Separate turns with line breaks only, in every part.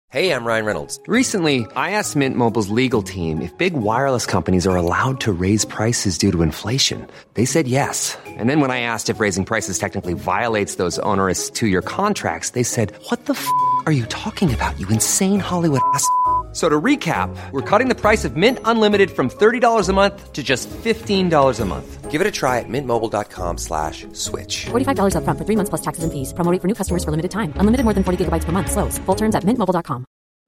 Hey, I'm Ryan Reynolds.
Recently, I asked Mint Mobile's legal team if big wireless companies are allowed to raise prices due to inflation. They said yes. And then when I asked if raising prices technically violates those onerous two-year contracts, they said, "What the f*** are you talking about, you insane Hollywood ass?" So to recap, we're cutting the price of Mint Unlimited from $30 a month to just $15 a month.
Give it a try at mintmobile.com/switch.
$45 up front for 3 months plus taxes and fees. Promo rate for new customers for limited time. Unlimited more than 40 gigabytes per month. Slows full terms at mintmobile.com.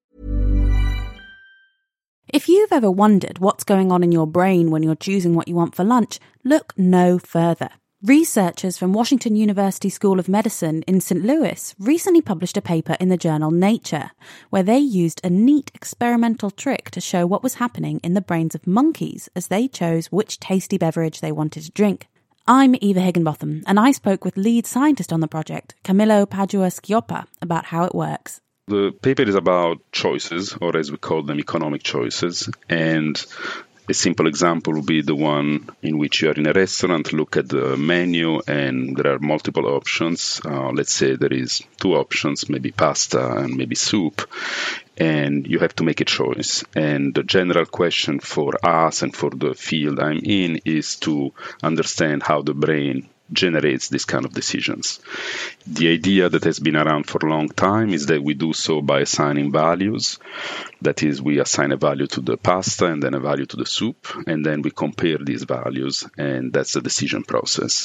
If you've ever wondered what's going on in your brain when you're choosing what you want for lunch, look no further. Researchers from Washington University School of Medicine in St. Louis recently published a paper in the journal Nature, where they used a neat experimental trick to show what was happening in the brains of monkeys as they chose which tasty beverage they wanted to drink. I'm Eva Higginbotham, and I spoke with lead scientist on the project, Camillo Padua-Schioppa, about how it works.
The paper is about choices, or as we call them, economic choices, and a simple example would be the one in which you are in a restaurant, look at the menu, and there are multiple options. Let's say there is 2 options, maybe pasta and maybe soup, and you have to make a choice. And the general question for us and for the field I'm in is to understand how the brain generates this kind of decisions. The idea that has been around for a long time is that we do so by assigning values. That is, we assign a value to the pasta and then a value to the soup, and then we compare these values, and that's the decision process.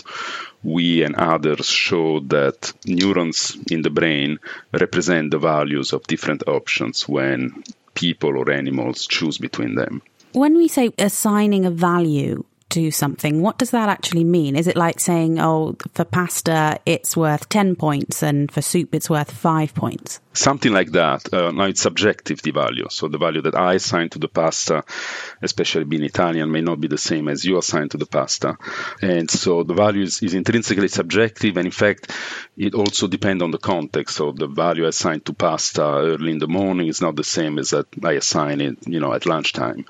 We and others show that neurons in the brain represent the values of different options when people or animals choose between them.
When we say assigning a value to something, what does that actually mean? Is it like saying, oh, for pasta it's worth 10 points and for soup it's worth 5 points?
Something like that. Now it's subjective, the value. So the value that I assign to the pasta, especially being Italian, may not be the same as you assign to the pasta. And so the value is intrinsically subjective. And in fact, it also depends on the context. So the value assigned to pasta early in the morning is not the same as that I assign it, at lunchtime.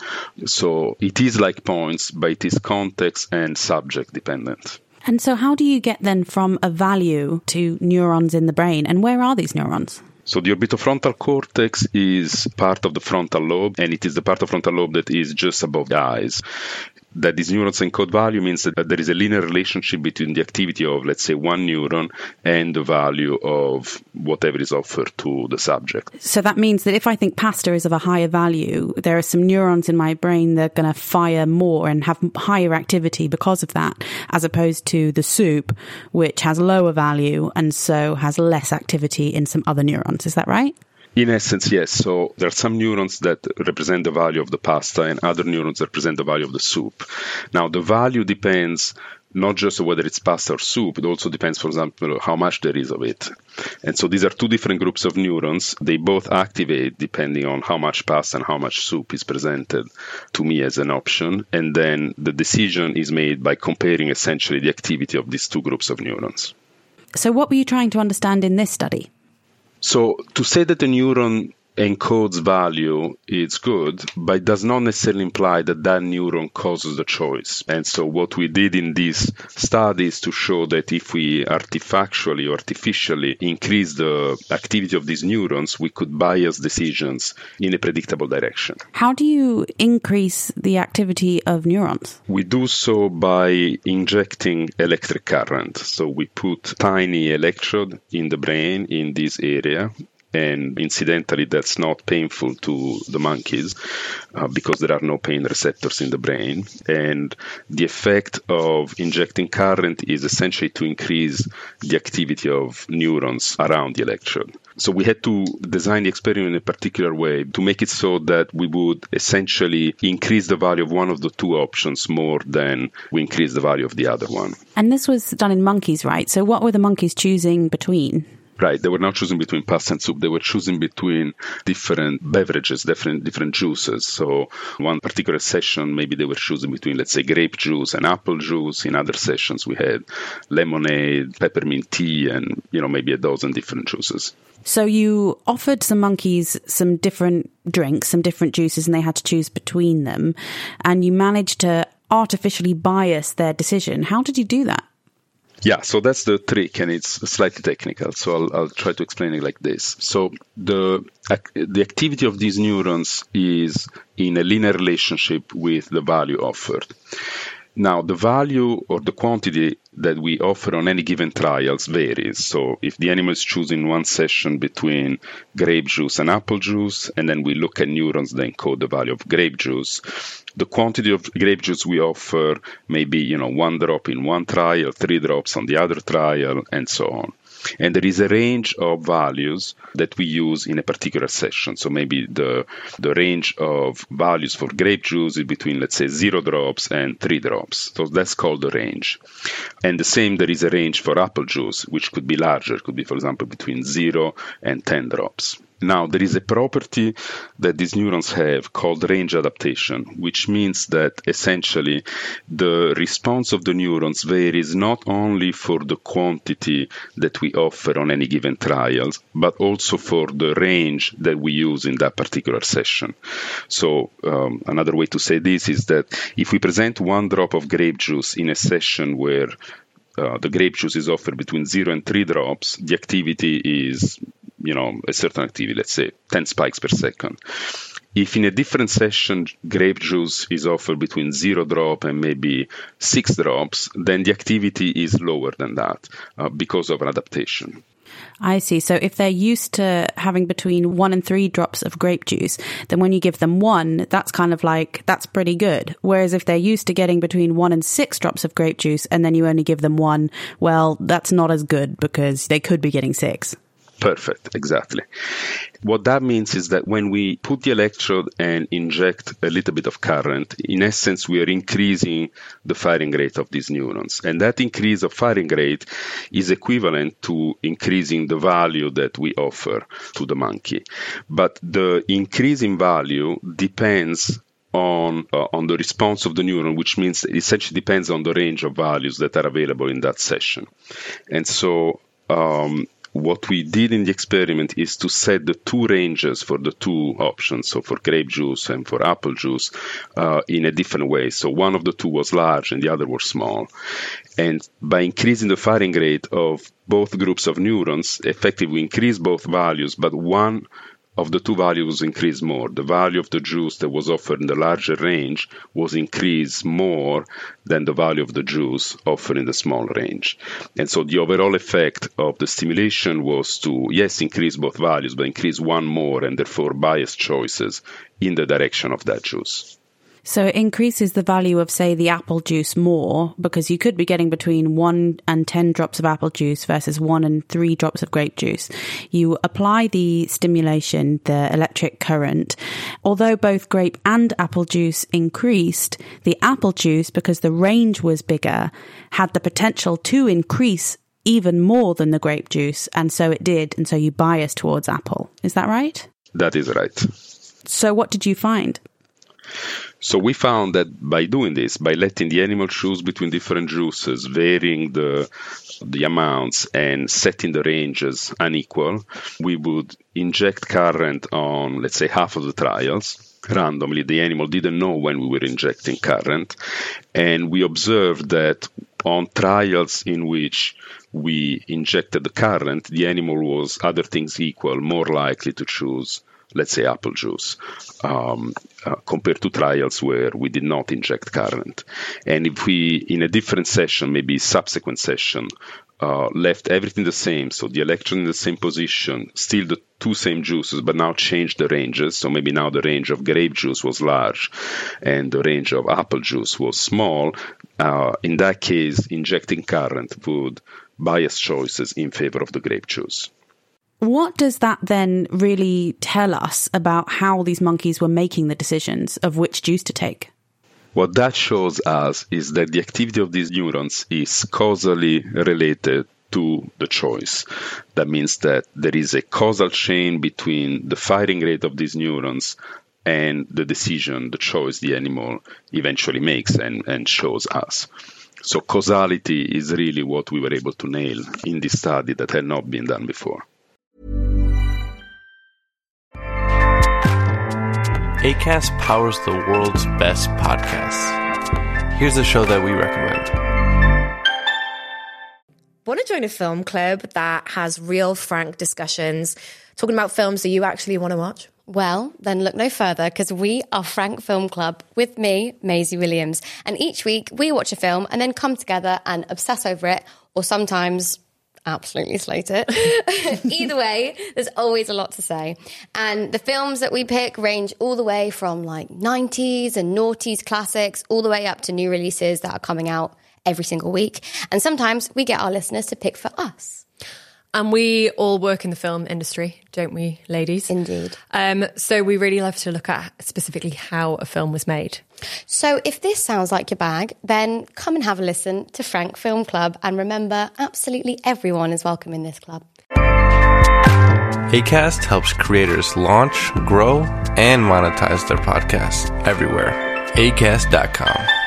So it is like points, but it is context and subject dependent.
And so how do you get then from a value to neurons in the brain? And where are these neurons?
So the orbitofrontal cortex is part of the frontal lobe, and it is the part of frontal lobe that is just above the eyes. That these neurons encode value means that there is a linear relationship between the activity of, let's say, one neuron and the value of whatever is offered to the subject.
So that means that if I think pasta is of a higher value, there are some neurons in my brain that are going to fire more and have higher activity because of that, as opposed to the soup, which has lower value and so has less activity in some other neurons. Is that right?
In essence, yes. So there are some neurons that represent the value of the pasta and other neurons that represent the value of the soup. Now, the value depends not just on whether it's pasta or soup. It also depends, for example, how much there is of it. And so these are 2 different groups of neurons. They both activate depending on how much pasta and how much soup is presented to me as an option. And then the decision is made by comparing essentially the activity of these 2 groups of neurons.
So what were you trying to understand in this study?
So to say that a neuron encodes value, it's good, but it does not necessarily imply that that neuron causes the choice. And so what we did in this study is to show that if we artifactually or artificially increase the activity of these neurons, we could bias decisions in a predictable direction.
How do you increase the activity of neurons?
We do so by injecting electric current. So we put tiny electrode in the brain in this area. And incidentally, that's not painful to the monkeys because there are no pain receptors in the brain. And the effect of injecting current is essentially to increase the activity of neurons around the electrode. So we had to design the experiment in a particular way to make it so that we would essentially increase the value of one of the 2 options more than we increase the value of the other one.
And this was done in monkeys, right? So what were the monkeys choosing between?
Right. They were not choosing between pasta and soup. They were choosing between different beverages, different juices. So one particular session, maybe they were choosing between, let's say, grape juice and apple juice. In other sessions, we had lemonade, peppermint tea, and, maybe a dozen different juices.
So you offered some monkeys some different drinks, some different juices, and they had to choose between them. And you managed to artificially bias their decision. How did you do that?
Yeah, so that's the trick, and it's slightly technical. So I'll try to explain it like this. So the activity of these neurons is in a linear relationship with the value offered. Now, the value or the quantity that we offer on any given trials varies. So if the animal is choosing one session between grape juice and apple juice, and then we look at neurons that encode the value of grape juice, the quantity of grape juice we offer may be, 1 drop in one trial, 3 drops on the other trial, and so on. And there is a range of values that we use in a particular session. So maybe the range of values for grape juice is between, let's say, 0 drops and 3 drops. So that's called the range. And the same, there is a range for apple juice, which could be larger. It could be, for example, between 0 and 10 drops. Now, there is a property that these neurons have called range adaptation, which means that essentially the response of the neurons varies not only for the quantity that we offer on any given trials, but also for the range that we use in that particular session. So another way to say this is that if we present 1 drop of grape juice in a session where the grape juice is offered between 0 and 3 drops, the activity is a certain activity, let's say 10 spikes per second. If in a different session grape juice is offered between 0 drop and maybe 6 drops, then the activity is lower than that because of an adaptation.
I see. So if they're used to having between 1 and 3 drops of grape juice, then when you give them 1, that's kind of like, that's pretty good. Whereas if they're used to getting between 1 and 6 drops of grape juice and then you only give them 1, well, that's not as good because they could be getting 6.
Perfect, exactly. What that means is that when we put the electrode and inject a little bit of current, in essence, we are increasing the firing rate of these neurons. And that increase of firing rate is equivalent to increasing the value that we offer to the monkey. But the increase in value depends on the response of the neuron, which means it essentially depends on the range of values that are available in that session. And so what we did in the experiment is to set the 2 ranges for the 2 options, so for grape juice and for apple juice, in a different way. So one of the 2 was large and the other was small. And by increasing the firing rate of both groups of neurons, effectively we increase both values, but one of the 2 values increased more. The value of the juice that was offered in the larger range was increased more than the value of the juice offered in the small range. And so the overall effect of the stimulation was to, yes, increase both values, but increase one more and therefore bias choices in the direction of that juice.
So it increases the value of, say, the apple juice more because you could be getting between 1 and 10 drops of apple juice versus 1 and 3 drops of grape juice. You apply the stimulation, the electric current. Although both grape and apple juice increased, the apple juice, because the range was bigger, had the potential to increase even more than the grape juice. And so it did. And so you bias towards apple. Is that right?
That is right.
So what did you find?
So we found that by doing this, by letting the animal choose between different juices, varying the amounts and setting the ranges unequal, we would inject current on, let's say, half of the trials. Randomly, the animal didn't know when we were injecting current. And we observed that on trials in which we injected the current, the animal was, other things equal, more likely to choose, let's say, apple juice, compared to trials where we did not inject current. And if we, in a different session, maybe subsequent session, left everything the same, so the electron in the same position, still the 2 same juices, but now changed the ranges. So maybe now the range of grape juice was large and the range of apple juice was small. In that case, injecting current would bias choices in favor of the grape juice.
What does that then really tell us about how these monkeys were making the decisions of which juice to take?
What that shows us is that the activity of these neurons is causally related to the choice. That means that there is a causal chain between the firing rate of these neurons and the decision, the choice the animal eventually makes and shows us. So causality is really what we were able to nail in this study that had not been done before.
Acast powers the world's best podcasts. Here's a show that we recommend.
want to join a film club that has real, frank discussions, talking about films that you actually want to watch?
Well, then look no further, because we are Frank Film Club with me, Maisie Williams. And each week we watch a film and then come together and obsess over it, or sometimes absolutely slate it. Either way, there's always a lot to say. And the films that we pick range all the way from like 90s and noughties classics all the way up to new releases that are coming out every single week. And sometimes we get our listeners to pick for us.
And we all work in the film industry, don't we, ladies?
Indeed.
So we really love to look at specifically how a film was made.
So if this sounds like your bag, then come and have a listen to Frank Film Club. And remember, absolutely everyone is welcome in this club.
Acast helps creators launch, grow, and monetize their podcasts everywhere. Acast.com.